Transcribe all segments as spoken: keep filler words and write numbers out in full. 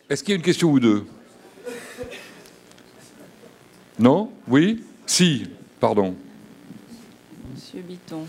Est-ce qu'il y a une question ou deux? Non? Oui? Si, pardon. Monsieur Bitton.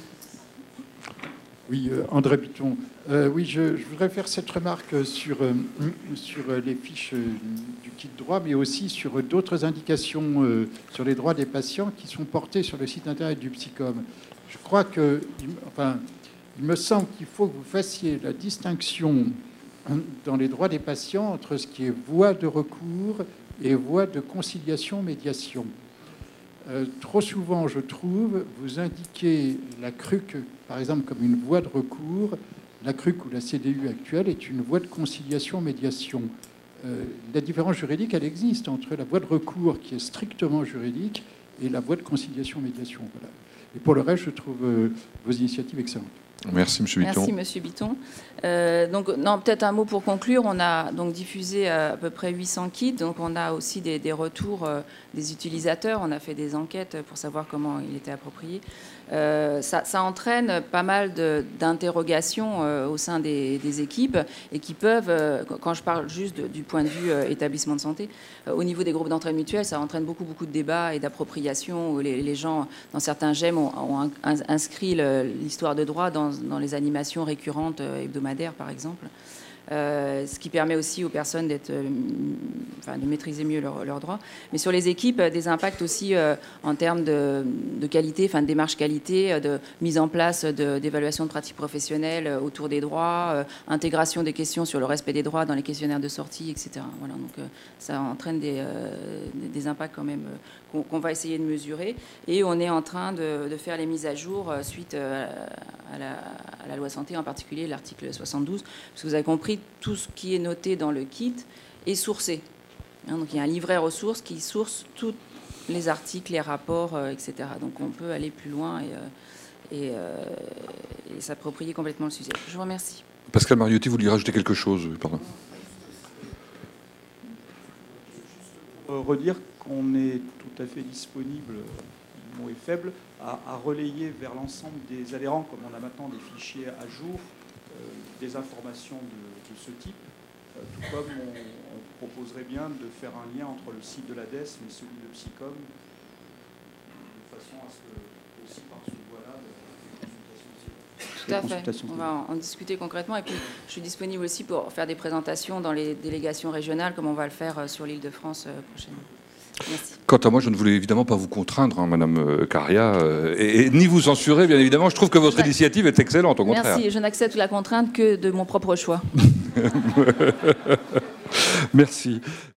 Oui, euh, André Bitton. Euh, oui, je, je voudrais faire cette remarque sur, euh, sur les fiches euh, du kit droit, mais aussi sur d'autres indications euh, sur les droits des patients qui sont portées sur le site internet du Psycom. Je crois que, enfin, il me semble qu'il faut que vous fassiez la distinction dans les droits des patients entre ce qui est voie de recours et voie de conciliation-médiation. Euh, trop souvent, je trouve, vous indiquez la C R U C, par exemple, comme une voie de recours. La C R U C ou la C D U actuelle est une voie de conciliation-médiation. Euh, la différence juridique, elle existe entre la voie de recours, qui est strictement juridique, et la voie de conciliation-médiation. Voilà. Et pour le reste, je trouve euh, vos initiatives excellentes. Merci, Monsieur Bitton. Merci, Monsieur Bitton. Euh, donc, non, peut-être un mot pour conclure. On a donc diffusé à, à peu près huit cents kits. Donc, on a aussi des, des retours euh, des utilisateurs. On a fait des enquêtes pour savoir comment il était approprié. Euh, ça, ça entraîne pas mal d'interrogations euh, au sein des, des équipes et qui peuvent, euh, quand je parle juste de, du point de vue euh, établissement de santé, euh, au niveau des groupes d'entraide mutuelle, ça entraîne beaucoup, beaucoup de débats et d'appropriation où les, les gens, dans certains G E M, ont, ont inscrit l'histoire de droit dans, dans les animations récurrentes euh, hebdomadaires, par exemple. Euh, ce qui permet aussi aux personnes d'être, euh, enfin, de maîtriser mieux leurs leur droits. Mais sur les équipes, euh, des impacts aussi euh, en termes de, de qualité, enfin, de démarche qualité, euh, de mise en place d'évaluation de, de pratiques professionnelles euh, autour des droits, euh, intégration des questions sur le respect des droits dans les questionnaires de sortie, et cetera. Voilà, donc euh, ça entraîne des, euh, des impacts quand même euh, qu'on qu'on va essayer de mesurer. Et on est en train de, de faire les mises à jour euh, suite euh, à, la, à la loi santé, en particulier l'article soixante-douze, parce que vous avez compris, tout ce qui est noté dans le kit est sourcé. Hein, donc il y a un livret ressources qui source tous les articles, les rapports, euh, et cetera. Donc on peut aller plus loin et, euh, et, euh, et s'approprier complètement le sujet. Je vous remercie. Pascal Mariotti, vous vouliez rajouter quelque chose? Pardon. Euh, redire qu'on est tout à fait disponible, le mot est faible, à, à relayer vers l'ensemble des adhérents, comme on a maintenant des fichiers à jour, euh, des informations de, de ce type, euh, tout comme on, on proposerait bien de faire un lien entre le site de l'A D E S et celui de Psycom, de façon à ce que, aussi par ce voie-là, tout à fait. On va en discuter concrètement. Et puis, je suis disponible aussi pour faire des présentations dans les délégations régionales, comme on va le faire sur l'Île-de-France prochainement. Merci. Quant à moi, je ne voulais évidemment pas vous contraindre, hein, Madame Caria, euh, et, et ni vous censurer, bien évidemment. Je trouve que votre initiative est excellente, au contraire. Merci. Je n'accepte la contrainte que de mon propre choix. Merci.